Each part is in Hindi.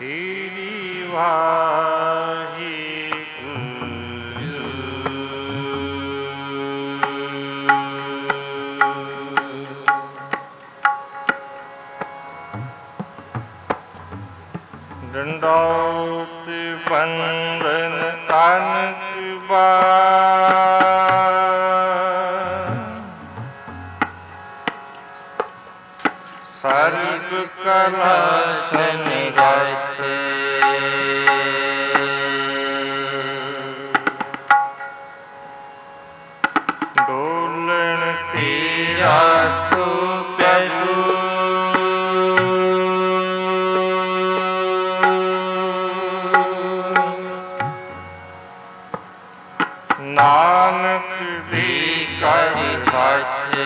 ਸ੍ਰੀ ਵਾਹਿਗੁਰੂ। ਡੰਡੌਤ ਬੰਦਨ ਕਨਕ ਸਰਬ ਕਲਾ ਸੰਗਾਚੇ ਡੋਲਣ ਤੇਰਾ ਤੋ ਪਿਆਸੂ ਨਾਨਕ ਦੀ ਕਰ ਹਾਚੇ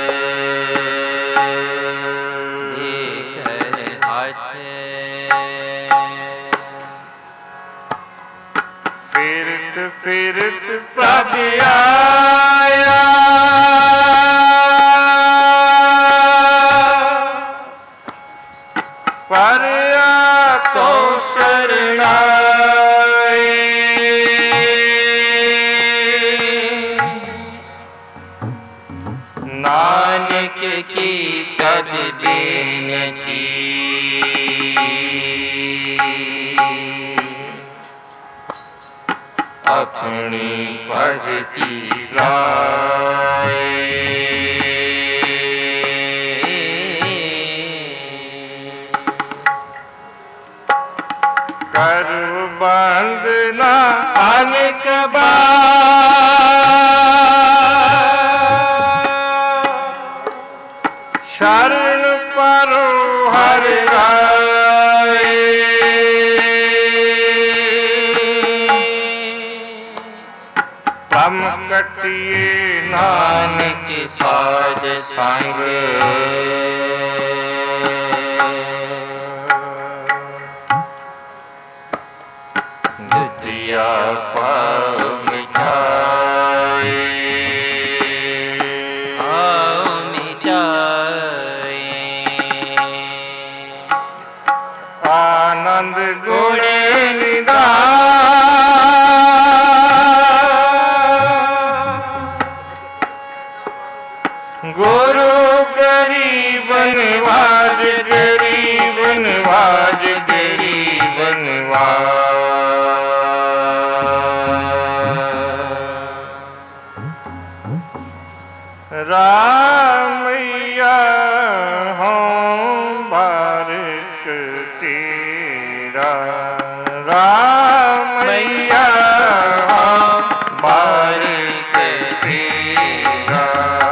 ਫਿਰਤ ਪ੍ਰਭ ਆਇਆ ਪਰ ਆਪੋ ਸਰਣਾਈ ਨਾਨਕ ਕੀ ਤਦ ਬੇਨਤੀ ਆਪਣੀ ਭਗਤੀ ਲਾਏ ਕਰ ਬੰਦਨਾ ਅਨੇਕ ਬਾਰ ਸ਼ਰਨ ਪਰੋ ਹਰਿ ਰਾਏ ਹਮ ਕਟਿਏ ਨਾਨਕ ਸਾਜ ਸੰਗ ਦੁਤੀਆ ਪਾਉ ਮਿਟਾਏ ਆਉ ਮਿਟਾਏ ਆਨੰਦ ਗੁਣ ਗੁਰੂ ਗਰੀਬਨ ਵਾਜ ਗਰੀਬਨ ਵਾਜ ਗਰੀਬਨ ਵਾਜ ਰਾਮਈਆ ਹੋਂ ਬਾਰਿਕ ਤੇਰਾ ਰਾਮਈਆ ਹੋਂ ਬਾਰਿਕ ਤੇਰਾ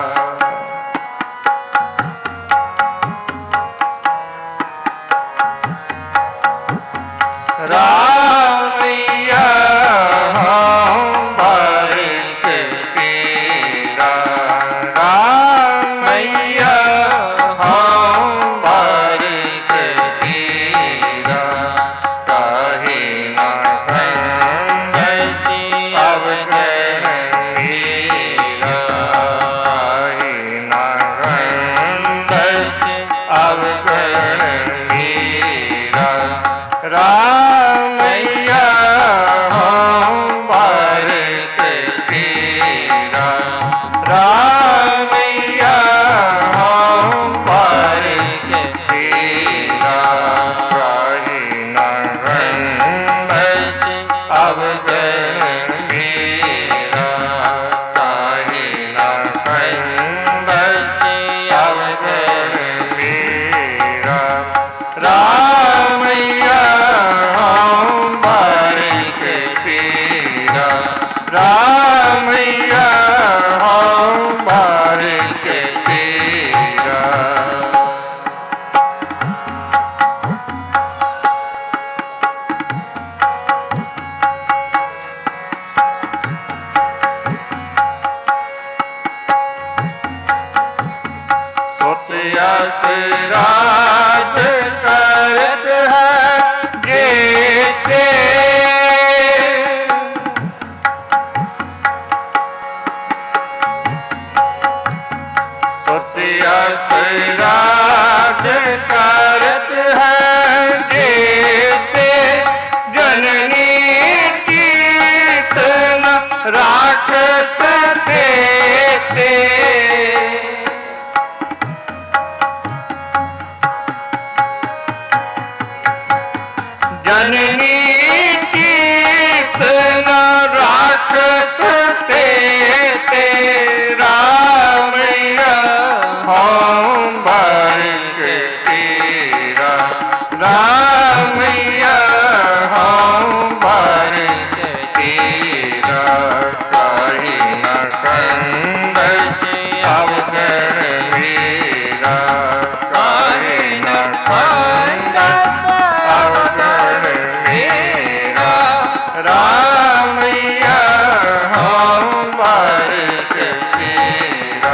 ਰਾਮਈਆ ਹੋਂ ਬਾਰਿਕ ਤੇਰਾ ਰਾਮਈਆ ਹੋਂ ਬਾਰਿਕ ਤੇਰਾ ਕਾਹੇ ਨਾ ਹੰਦਸੀ ਅਵਗਣ ਮੇਰਾ ਕਾਹੇ ਨਾ ਹੰਦਸੀ ਅਵਗਣ ਮੇਰਾ ਰਾਮਈਆ ਹੋਂ ਬਾਰਿਕ ਤੇਰਾ ਰਾਮਈਆ ਹੋਂ ਬਾਰਿਕ ਤੇਰਾ ਕਾਹੇ ਨਾ ਹੰਦਸੀ ਅਵਗਣ ਮੇਰਾ ਕਾਹੇ ਨਾ ਹੰਦਸੀ ਅਵਗਣ ਮੇਰਾ ਰਾਮਈਆ जननी चीत न राक्षस ते रामैया हम बारिश तेरा रामैया हम बारिश तेरा कहीं न कंद से अवगण मेरा कहीं न कंद अवगण मेरा रामैया हम बारिश तेरा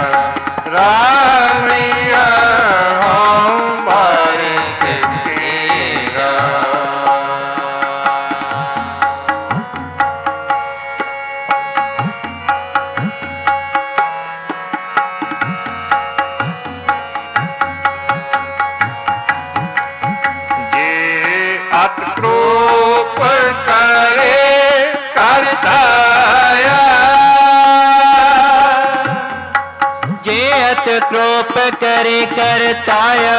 रामैया हम बारिश तेरा। जे अक्रोप करे करताया जे अत क्रोप करे करताया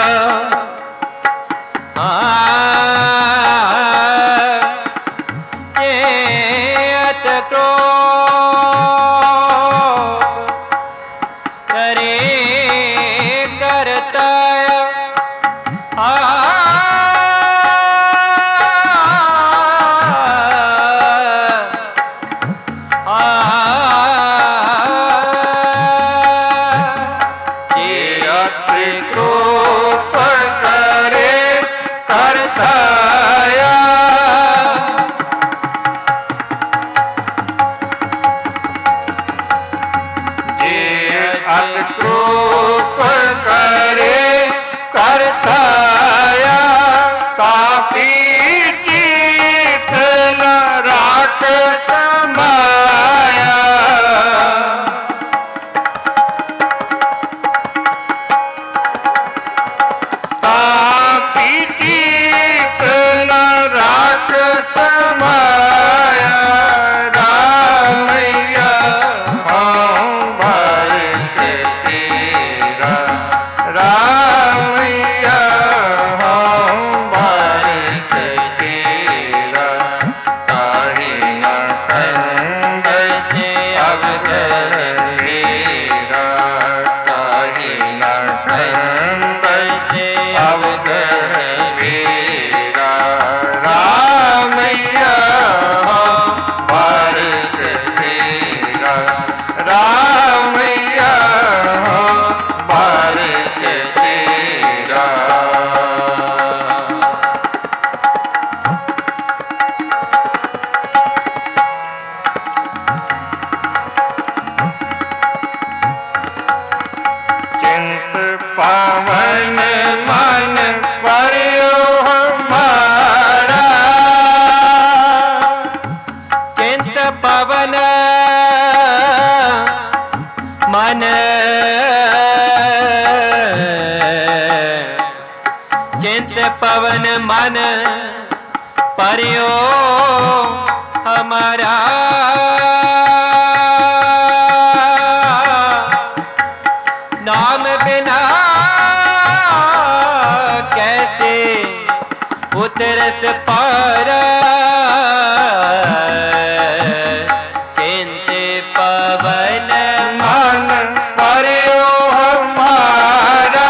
जे अत क्रोप करे करताया क्रोप करे करताया जे क्रोप करे करताया काफी जीत न राक्षस माया पीटीत न राक्षस माया रामैया हम बारिश तेरा रामैया हम बारिश तेरा कहीं न कंद से अवगण मेरा कहीं न कंद से अवगण मेरा रामैया हम बारिश तेरा रामैया हम बारिश तेरा। चिंत पावन मन पर्यो हमारा चिंत पवन मन चिंत पवन मन पर्यो हमारा नाम बिना कैसे उतरस पारा चिंत पवन मन पर्यो हमारा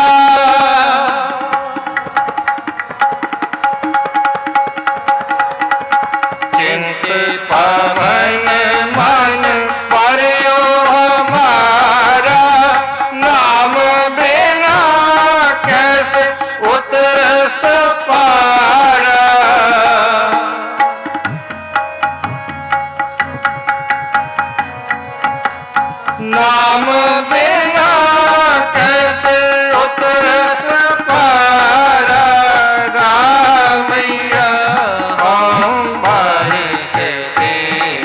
चिंत पवन मन पर्यो हमारा नाम बिना कैसे उतरस पारा नाम बिना कैसे उतरस पारा रामैया हम बारिश तेरा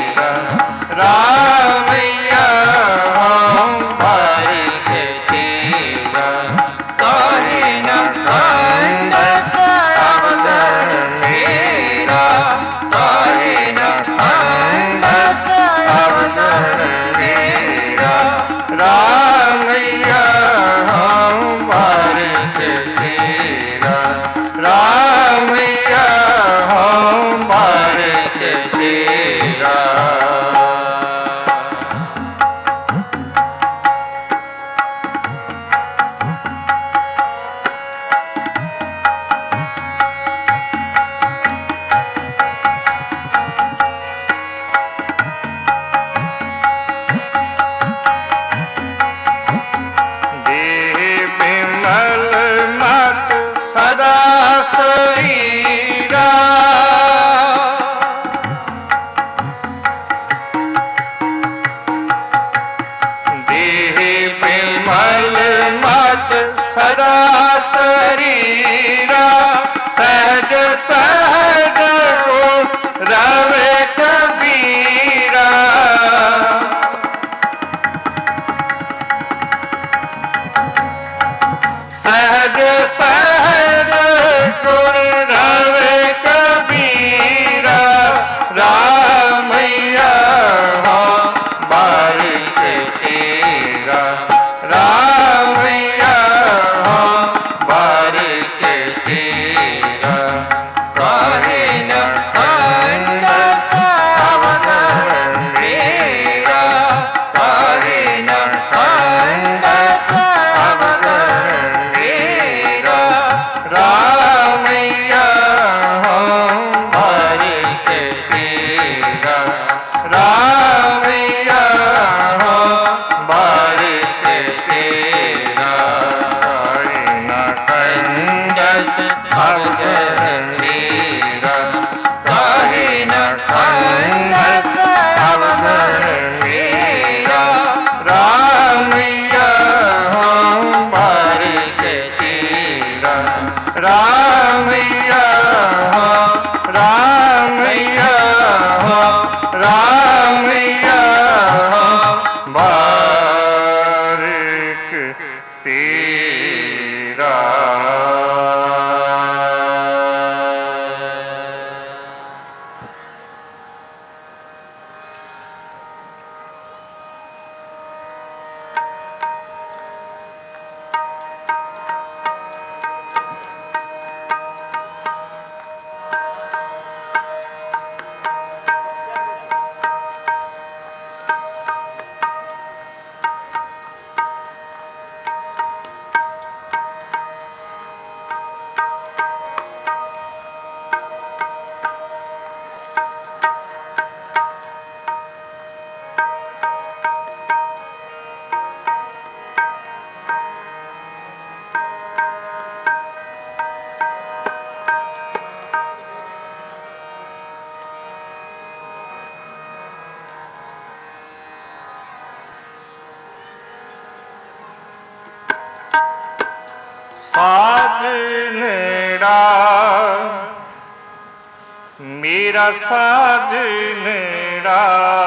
मेरा साजनेड़ा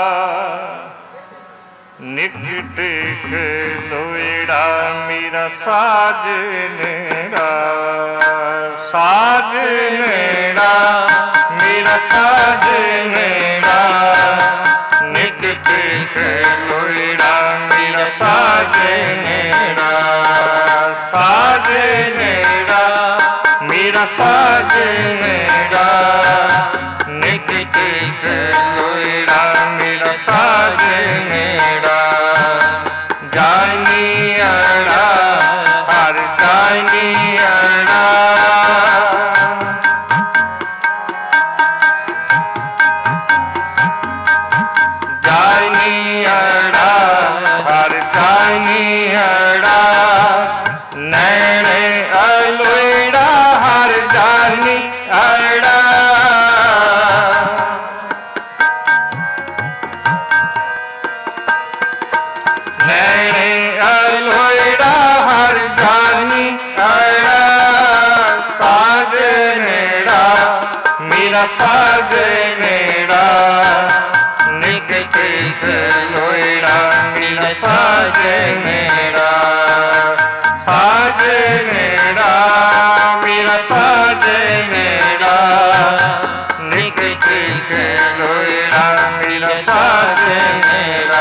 निकट खलोड़ा मेरा साजनेड़ा साजनेड़ा मेरा साजनेड़ा निकट खलोड़ा मेरा साजनेड़ा साजनेड़ा मेरा साजनेड़ा निकट खलोड़ा मेरा साजनेड़ा जानी अड़ा हर जानी अड़ा जानी अड़ा हर जानी अड़ा नैने अलोड़ा हर जानी अड़ा नैने अलोड़ा हर जानी अड़ा साजनेड़ा मेरा साजनेड़ा निकट खलोड़ा मेरा साजनेड़ा साजनेड़ा मेरा साजनेड़ा निकट खलोड़ा मेरा साजनेड़ा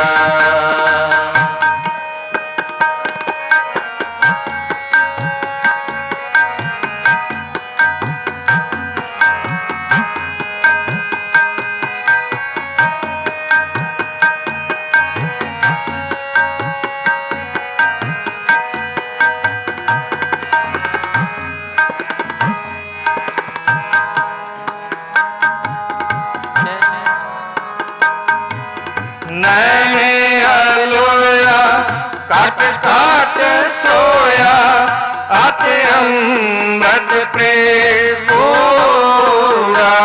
नैने अलोया काट काट सोया आते अमृत प्रेम पूरा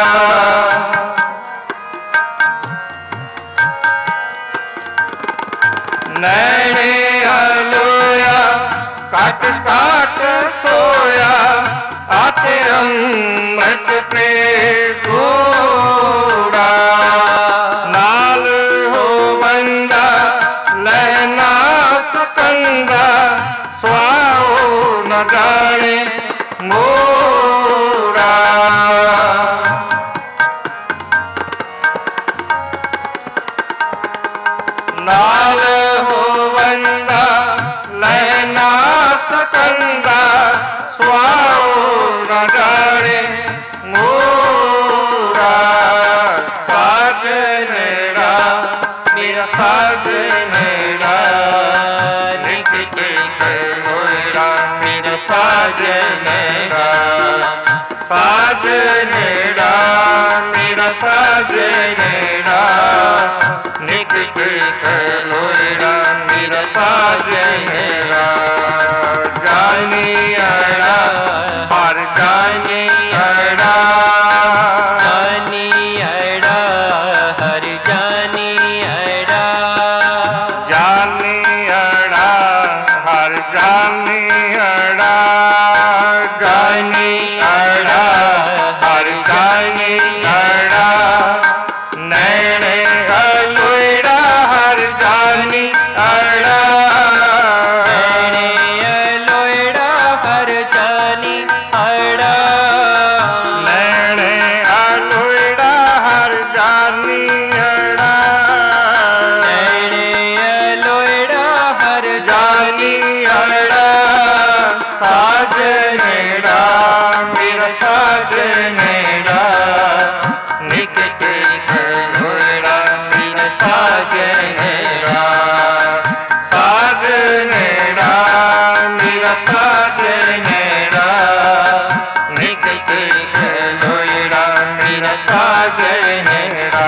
नैने अलोया काट काट सोया आते अमृत प्रेम पूरा नाल हो बंदा लहना सुकंदा स्वाओ न जाने मोरा नाल हो बंदा लहना सुकंदा स्वाओ न जाने मोरा साजनेड़ा मेरा साजनेड़ा निकट खलोड़ा मेरा साजनेड़ा साजनेड़ा मेरा साजनेड़ा निकट खलोड़ा मेरा साजनेड़ा जानी अड़ा हर जानी अड़ा जानी अड़ा हर जानी अड़ा जानी अड़ा हर जानी अड़ा जानी अड़ा हर जानी अड़ा नैने अलोड़ा हर जानी अड़ा नैने अलोड़ा हर जानी अड़ा नैने अलोड़ा हर जानी अड़ा नैने अलोड़ा हर जानी अड़ा साजनेड़ा मेरा साजनेड़ा निकट खलोड़ा मेरा साजनेड़ा साजनेड़ा मेरा साजनेड़ा निकट खलोड़ा मेरा साजनेड़ा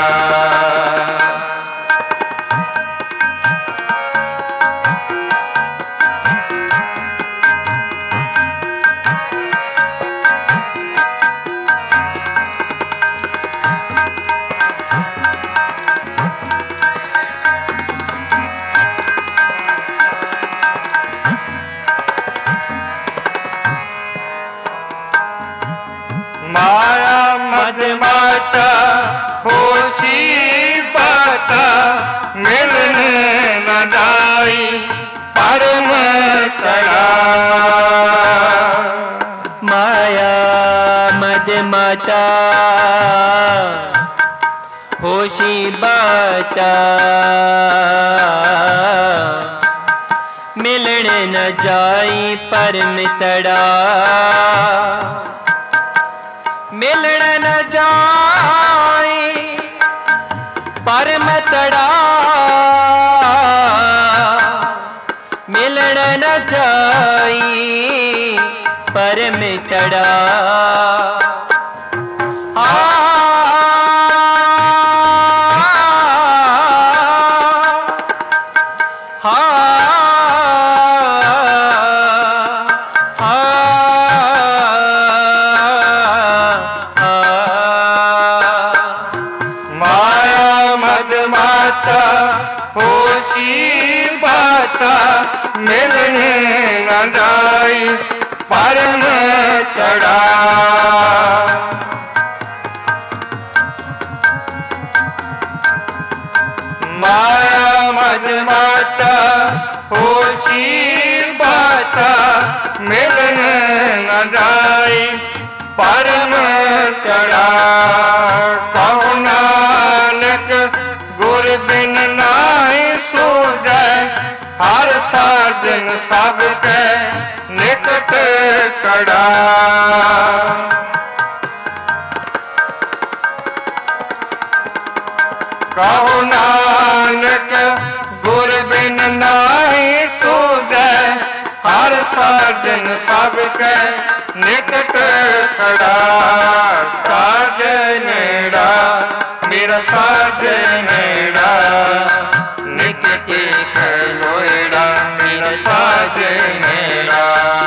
माँ माया मद माता होशी बाता मिलने न जाई परम तड़ा। माया मद माता होशी बाता मिलन न जाई परम तड़ा। मिलन न जाई परम तड़ा। मिलन न जाई परम तड़ा। मिलने न जाई परम तड़ा। माया मद माता होशी बाता मिलने न जाई परम तड़ा। कहो नानक गुर बिन नाई सूझै हर साजन सब के निकट कड़ा। कहो नानक गुर बिन नाई सूझै हर साजन सब के निकट खड़ा। साजनेड़ा मेरा साजनेड़ा निकट खलोएड़ा मेरा साजनेड़ा।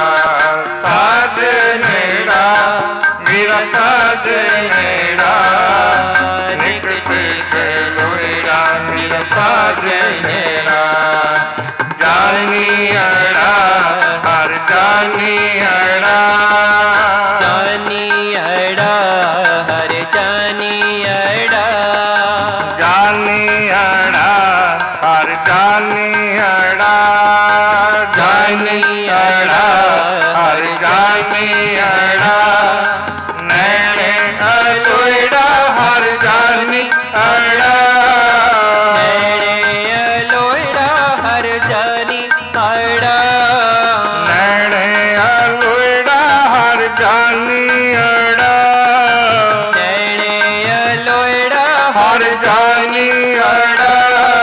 साजनेड़ा मेरा साजनेड़ा निकट खलोएड़ा मेरा साजनेड़ा। जानी अड़ा हर जानी अड़ा। जानी अड़ा हर जानी अड़ा। जानी अड़ा हर जानी अड़ा। जानी अड़ा हर जानी अड़ा। नैने अलोड़ा हर जानी अड़ा। नैने अलोड़ा हर जानी अड़ा। नैने अलोड़ा हर जानी अड़ा। नैने अलोड़ा हर जानी अड़ा।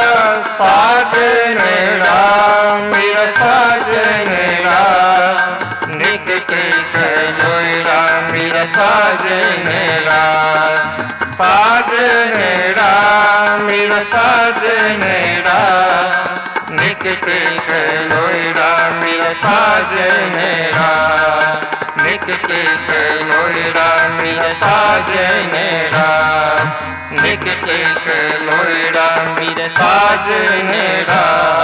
साजनेड़ा मेरा साजनेड़ा निकट खलोएड़ा मेरा साजनेड़ा। साजनेड़ा मेरा साजनेड़ा निकट खलोएड़ा मेरा साजनेड़ा। निकट खलोएड़ा मेरा साजनेड़ा। निकट खलोएड़ा मेरा साजनेड़ा।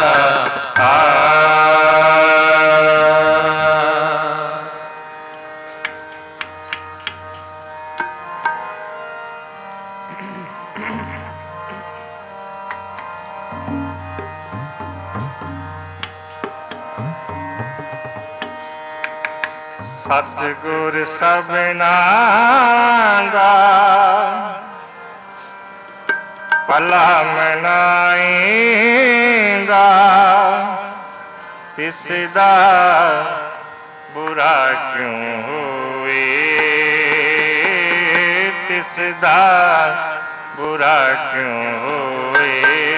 सतगुर सबना दा भला मनाएगा तिसदा बुरा क्यों हुए। तिसदा बुरा क्यों हुए।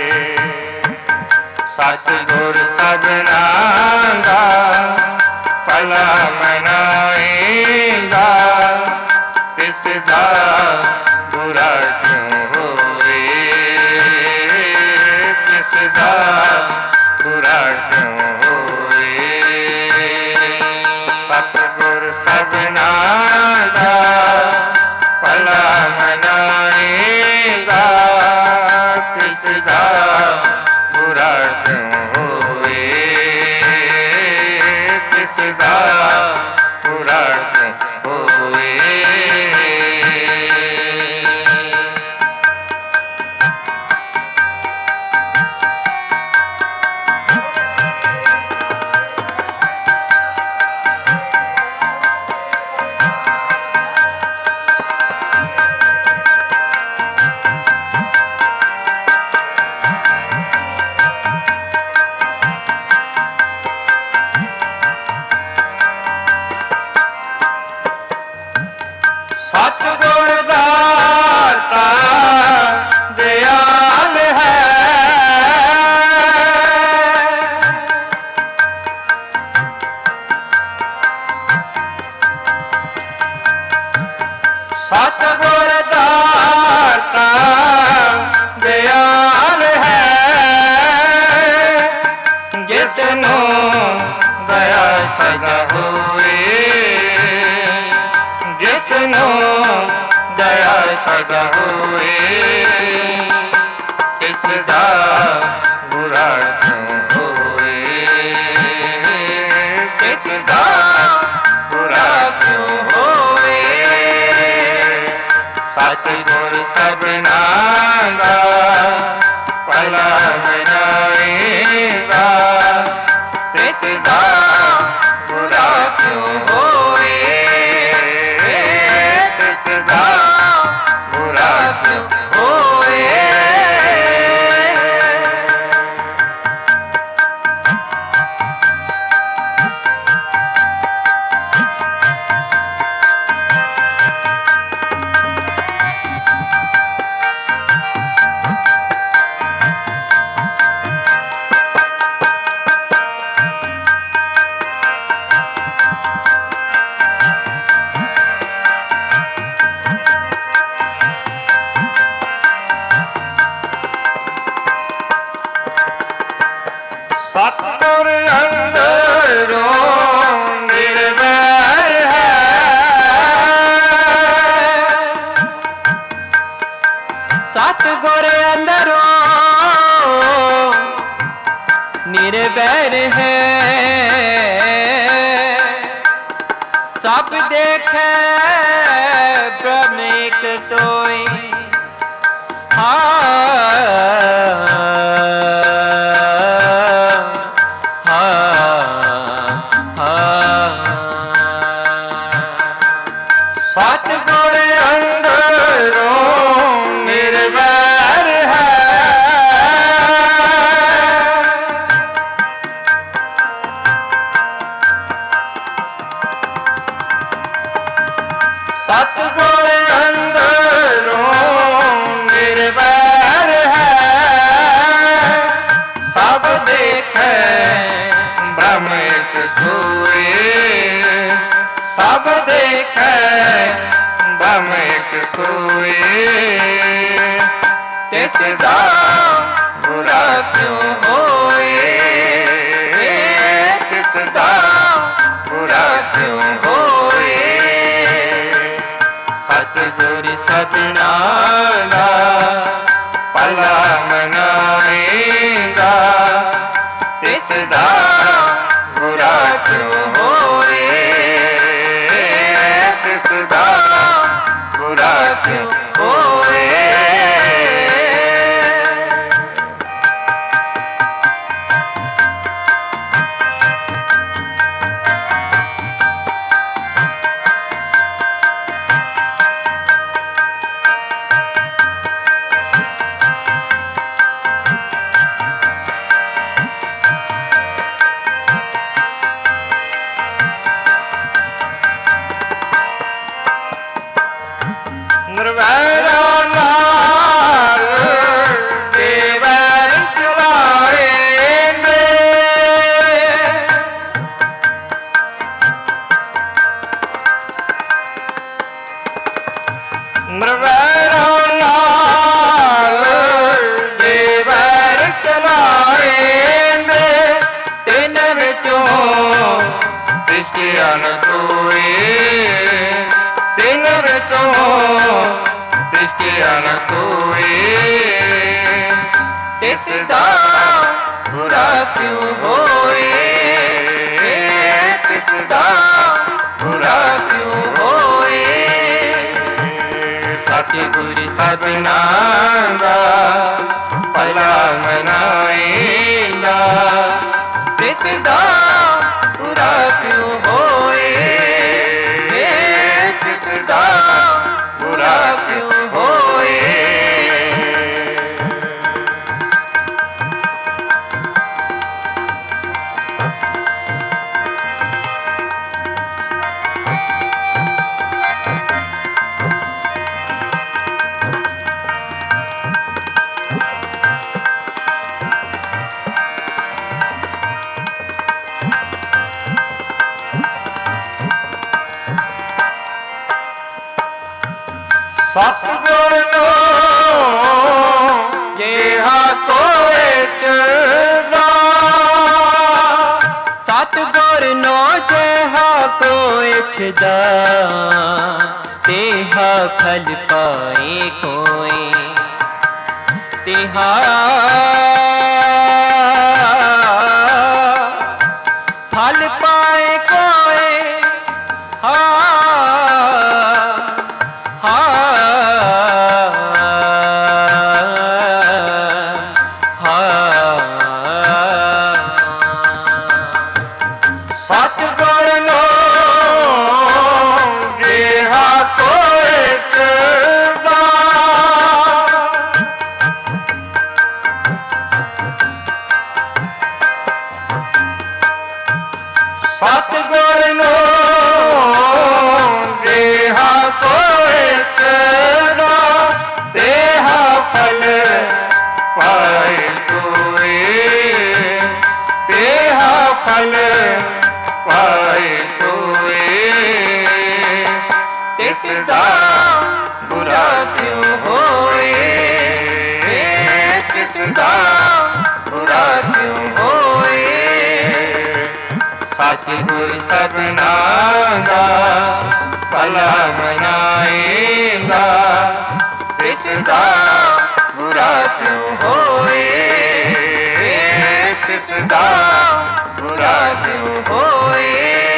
सतगुर सबना दा भला मनाएगा तिसदा बुरा क्यों हुए। तिसदा बुरा क्यों हुए। सतगुर सबना दा भला मनाएगा तिसदा बुरा क्यों हुए। तिसदा बुरा क्यों हुए। ਸਤਿਗੁਰ ਦਾਤਾ ਦਿਆਲ ਹੈ, ਜਿਸ ਨੂੰ ਦਇਆ ਸਦਾ ਹੋਏ, ਜਿਸ ਨੂੰ ਦਇਆ ਸਦਾ ਹੋਏ, ਤਿਸ ਦਾ ਬੁਰਾ ਕਿਉਂ ਹੋਏ, ਤਿਸ ਦਾ ਬੁਰਾ ਕਿਉਂ ਹੋਏ। ਸਤਿਗੁਰ ਸਭਨਾ ਦਾ ਭਲਾ ਬਣਾਏਗਾ, ਤਿਸ ਦਾ ਬੁਰਾ ਕਿਉਂ ਹੋਏ, ਤਿਸ ਦਾ ਬੁਰਾ ਕਿਉਂ ਹੋਏ। ਸਤਿਗੁਰ ਅੰਦਰੋਂ ਨਿਰਵੈਰ ਹੈ, ਸਤਿਗੁਰ ਅੰਦਰੋਂ ਨਿਰਵੈਰ ਹੈ, ਸਭ ਦੇਖੈ ਬ੍ਰਹਮ ਇੱਕ ਸੋਈ। ਸਤਿਗੁਰ ਅੰਦਰੋਂ ਨਿਰਵੈਰ ਹੈ, ਸਤਿਗੁਰ ਅੰਦਰੋਂ ਨਿਰਵੈਰ ਹੈ, ਸਭ ਦੇਖੈ ਬ੍ਰਹਮ ਇੱਕ ਸੋਏ, ਸਭ ਦੇਖੈ ਬ੍ਰਹਮ ਇੱਕ ਸੋਏ, ਤਿਸ ਦਾ ਬੁਰਾ ਕਿਉਂ ਹੋਏ, ਤਿਸ ਦਾ ਬੁਰਾ ਕਿਉਂ ਹੋਏ। ਸਤਿਗੁਰ ਸਜਣਾ ਦਾ ਭਲਾ ਮਨਾਏਗਾ, ਤਿਸ ਦਾ ਬੁਰਾ ਕਿਉਂ ਹੋਏ, ਤਿਸ ਦਾ ਬੁਰਾ ਕਿਉਂ ਹੋਏ। ਨਿਰਵੈਰਾ ਨਾਲ ਦੇਵਰ ਚਲਾਏਂਦੇ, ਨਿਰਵੈਰਾ ਨਾਲ ਦੇਵਰ ਚਲਾਏਂਦੇ, ਤਿੰਨ ਵਿੱਚੋਂ ਦ੍ਰਿਸ਼ਟੀਆਂ ਨ ਕੋਏ, ਤਿੰਨ ਵਿੱਚੋਂ ਦ੍ਰਿਸ਼ਟੀਆਂ ਨ ਕੋਏ, ਤਿਸ ਦਾ ਬੁਰਾ ਕਿਉਂ ਹੋਏ, ਤਿਸ ਦਾ ਬੁਰਾ ਕਿਉਂ ਹੋਏ। ਸਤਿਗੁਰ ਸਭਨਾ ਦਾ ਭਲਾ ਮਨਾਏਗਾ, ਤਿਸ ਦਾ ਬੁਰਾ ਕਿਉਂ ਹੋਏ, ਤਿਸ ਦਾ ਬੁਰਾ ਕਿਉਂ ਹੋਏ। ਸਤਿਗੁਰ ਨੂੰ ਜਿਹਾ ਕੋਇ ਚਰਦਾ, ਸਤਿਗੁਰ ਨੂੰ ਜਿਹਾ ਕੋਇ ਛਦਾ, ਤੇਹਾ ਫਲ ਪਾਏ ਕੋਇ, ਤੇਹਾ ਫਲ ਪਾਏ ਕੋਇ। ਸਤਿਗੁਰ ਨੂੰ ਜਿਹਾ ਕੋਇ ਚਰਦਾ, ਸਤਿਗੁਰ ਨੂੰ ਜਿਹਾ ਕੋਇ ਚਰਦਾ, ਤੇਹਾ ਫਲ ਪਾਏ ਕੋਇ, ਤੇਹਾ ਫਲ ਪਾਏ ਕੋਇ। ਤਿਸ ਦਾ ਬੁਰਾ ਕਿਉ ਹੋਏ, ਤਿਸ ਦਾ ਬੁਰਾ ਕਿਉ ਹੋਏ। ਸਤਿਗੁਰ ਸਭਨਾ ਦਾ ਭਲਾ ਮਨਾਏਗਾ, ਤਿਸ ਦਾ ਬੁਰਾ ਕਿਉ ਹੋਏ, ਤਿਸ ਦਾ ਬੁਰਾ ਕਿਉ ਹੋਏ।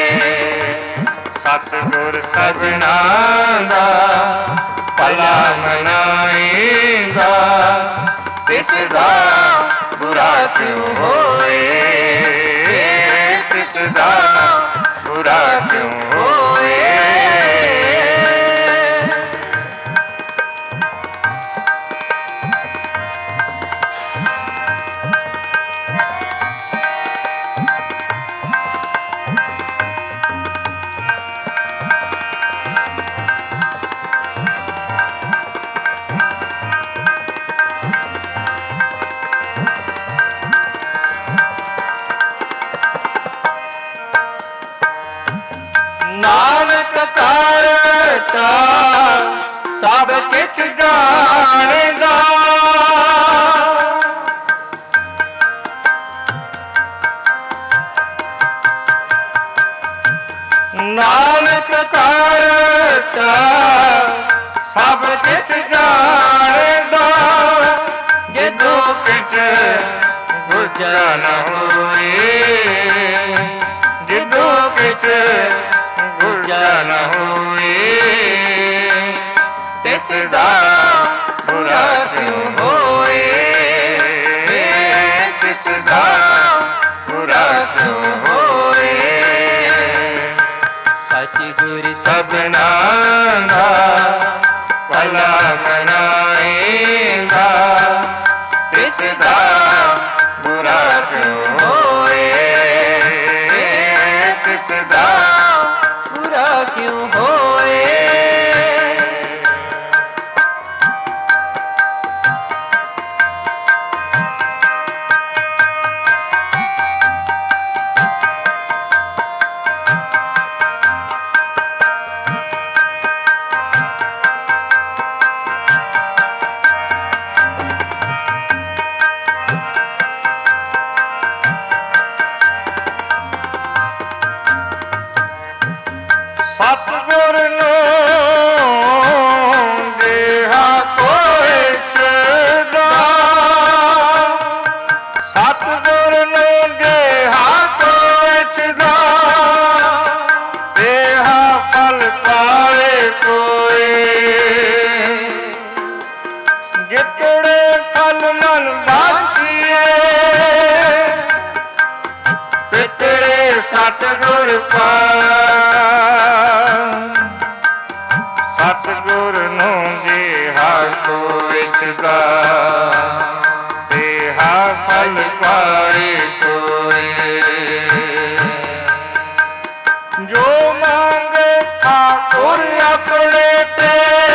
ਸਤਿਗੁਰ ਸਭਨਾ ਦਾ ਭਲਾ ਮਨਾਏਗਾ, ਤਿਸ ਦਾ ਬੁਰਾ ਕਿਉ ਹੋਏ, ਤਿਸ ਦਾ ਬੁਰਾ ਕਿਉ ਹੋਏ। ਨਾਨਕ ਕਰਤਾ ਸਭ ਕਿਛ ਜਾਣਦਾ, ਨਾਨਕ ਕਰਤਾ ਸਭ ਕਿਛ ਜਾਣਦਾ, ਜਦੋਂ ਕਿਛ ਗੁਜ਼ਰਾ ਨ ਹੋਏ, ਜਦੋਂ ਕਿਛ ਗੁਜ਼ਰਾ ਨ ਹੋਏ। ਤਿਸ ਦਾ ਬੁਰਾ ਕਿਉ ਹੋਏ, ਤਿਸ ਦਾ ਬੁਰਾ ਕਿਉ ਹੋਏ। ਸਤਿਗੁਰ ਸਭਨਾ ਦਾ ਭਲਾ ਮਨਾਏਗਾ, ਤਿਸ ਦਾ ਬੁਰਾ ਕਿਉ ਹੋਏ, ਤਿਸ ਦਾ ਬੁਰਾ ਕਿਉ ਹੋਏ। ਸਤਿਗੁਰ ਨੂੰ ਜਿਹਾ ਕੋਇ ਚਰਦਾ, ਸਤਿਗੁਰ ਨੂੰ ਜਿਹਾ ਕੋਇ ਚਰਦਾ, ਤੇਹਾ ਫਲ ਪਾਏ ਕੋਇ। ਜਿਤੜੇ ਫਲ ਮਨ ਬਾਝੀਏ, ਤਿਤੜੇ ਸਤਿਗੁਰ ਪਾਏ। ਸਤਿਗੁਰ ਨੂੰ ਜਿਹਾ ਕੋਇ ਚਰਦਾ, ਤੇਹਾ ਫਲ ਪਾਏ ਕੋਇ। ਜੋ ਮੰਗੇ ਠਾਕੁਰ ਆਪਣੇ ਤੇ,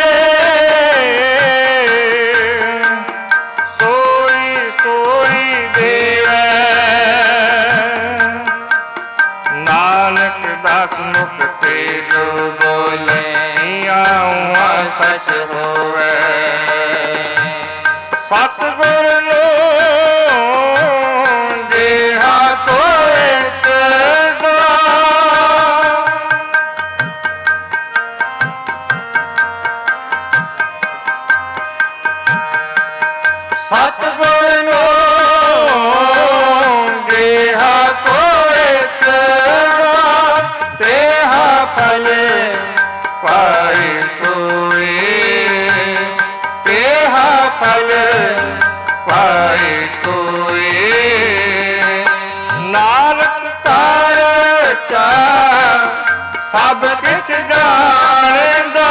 ਸੋਈ ਸੋਈ ਦੇਵੈ। ਨਾਨਕ ਦਾਸ ਮੁਖ ਤੇ ਜੋ ਬੋਲੇ, ਆਉ ਸਚ ਸੱਚ ਹੋਵੇ। ਸਤਿਗੁਰ ਨੂੰ ਜਿਹਾ ਕੋਈ ਚੇਲਾ, ਸਤਿਗੁਰ ਨੂੰ ਜਿਹਾ ਕੋਈ ਚੇਲਾ, ਤੇਹਾ ਫਲ ਪਾਏ ਸੋਏ, ਤੇਹਾ ਫਲ ਪਾਏ ਸੋਏ। ਨਾਨਕ ਤਾਰਤਾ ਸਭ ਕਿਛ ਜਾਣਦਾ,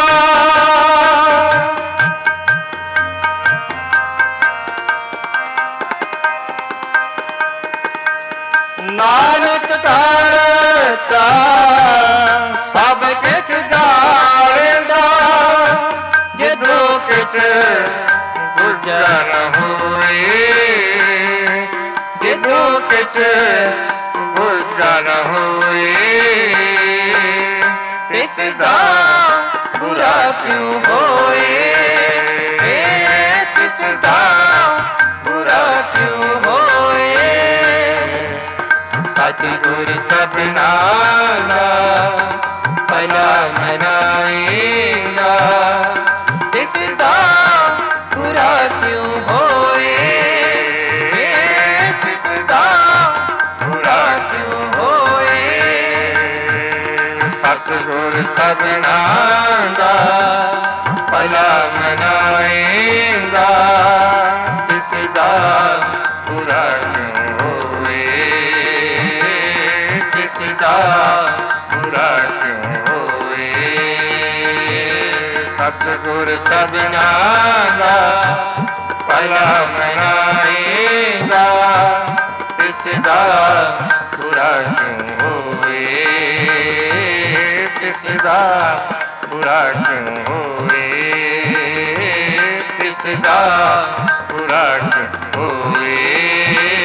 ਨਾਨਕ ਤਾਰਤਾ ਸਭ ਕਿਛ ਜਾਣਦਾ, ਜਦੋਂ ਕਿਛ ਗੁਜ਼ਰ ਹੋਏ, ਜਦੋਂ ਕਿਛ ਗੁਜ਼ਰ ਹੋਏ। ਤਿਸ ਦਾ ਬੁਰਾ ਕਿਉਂ ਹੋਏ, ਤਿਸ ਦਾ ਬੁਰਾ ਕਿਉਂ ਹੋਏ। ਸਤਿਗੁਰ ਸਭਨਾ ਦਾ ਭਲਾ ਮਨਾਏਗਾ, ਤਿਸ ਦਾ ਬੁਰਾ ਕਿਉਂ ਹੋਏ, ਤਿਸ ਦਾ ਬੁਰਾ ਕਿਉਂ ਹੋਏ। ਸਤਿਗੁਰ ਸਭਨਾ ਦਾ ਭਲਾ ਮਨਾਏਗਾ, ਤਿਸ ਦਾ ਬੁਰਾ ਕਿਉਂ ਹੋਏ, ਤਿਸ ਦਾ ਬੁਰਾ ਕਿਉਂ ਹੋਏ। ਸਤਿਗੁਰ ਸਭਨਾ ਦਾ ਭਲਾ ਮਨਾਏਗਾ, ਤਿਸ ਦਾ ਬੁਰਾ ਕਿਉਂ ਹੋਏ, ਤਿਸ ਦਾ ਬੁਰਾ ਕਿਉਂ ਹੋਏ, ਤਿਸ ਦਾ ਬੁਰਾ ਕਿਉਂ ਹੋਏ।